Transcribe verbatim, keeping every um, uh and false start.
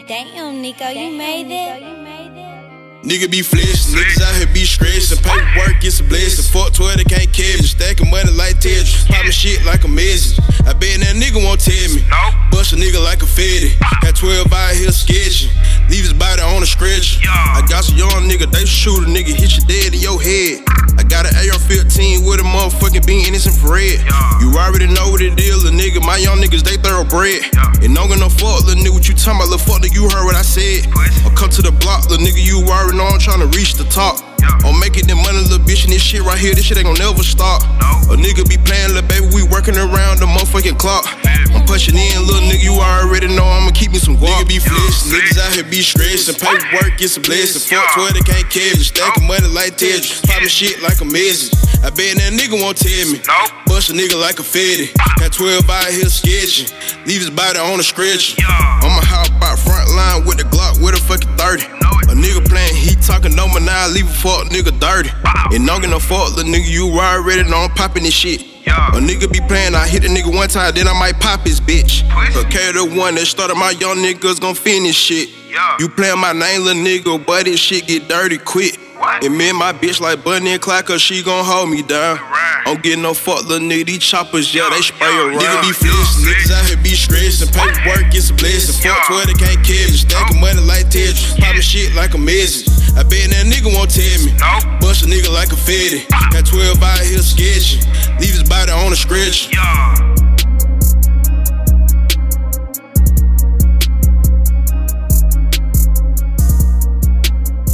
Damn, Nico, you made it. Nigga be flexin', niggas out here be stressin'. Paperwork, it's a blessing. Fuck twelve, they can't carry me. Stacking money like Tetris. Poppin' shit like a message. I bet that nigga won't tell me. Bust a nigga like a fetty. Got twelve out here sketching. Leave his body on a stretcher. I got some young nigga, they shoot a nigga, hit you dead in your head. I got an A R fifteen with a motherfucking bean in this infrared. You already know what it is, little nigga. My young niggas, they thoroughbred. And don't get no fuck, little nigga. What you talking about, little fuck, nigga? You heard what I said. I come to the block, little nigga. You already know I'm trying to reach the top. I'm making them money, little bitch, and this shit right here, this shit ain't gon' never stop. A nigga be playing, little baby, we working around the motherfucking clock. I'm pushing in, little nigga, you already know I'ma keep me some guap. Nigga be flexin', niggas out here be stressin'. Paperwork, it's a blessing. Fuck twelve, they can't carry me. Stacking money like Tetris. Poppin' shit like a message. I bet that nigga won't tell me. Bust a nigga like a fetty. Got twelve out here sketching. Leave his body on a stretcher. I'ma hop out front line with the Glock with a fucking thirty. A nigga playin', he talkin' no man, I leave a fuck nigga dirty. And don't get no fuck, little nigga, you already know I'm poppin' this shit. A nigga be playin', I hit a nigga one time, then I might pop his bitch. But carry the one that started my young niggas gon' finish shit. You playin' my name, little nigga, but this shit get dirty quick. And me and my bitch like Bunny and Clyde, cause she gon' hold me down. I'm getting no fuck, little nigga, these choppers, yeah, they spray around. Nigga be flexin', niggas out here be stressin'. Paperwork, it's a blessing. Fuck twelve, they can't carry me. Stacking money like Tetris. Poppin' shit like a message. I bet that nigga won't tell me. Bust a nigga like a fetty. Got twelve out here sketching. Leave his body on a stretcher.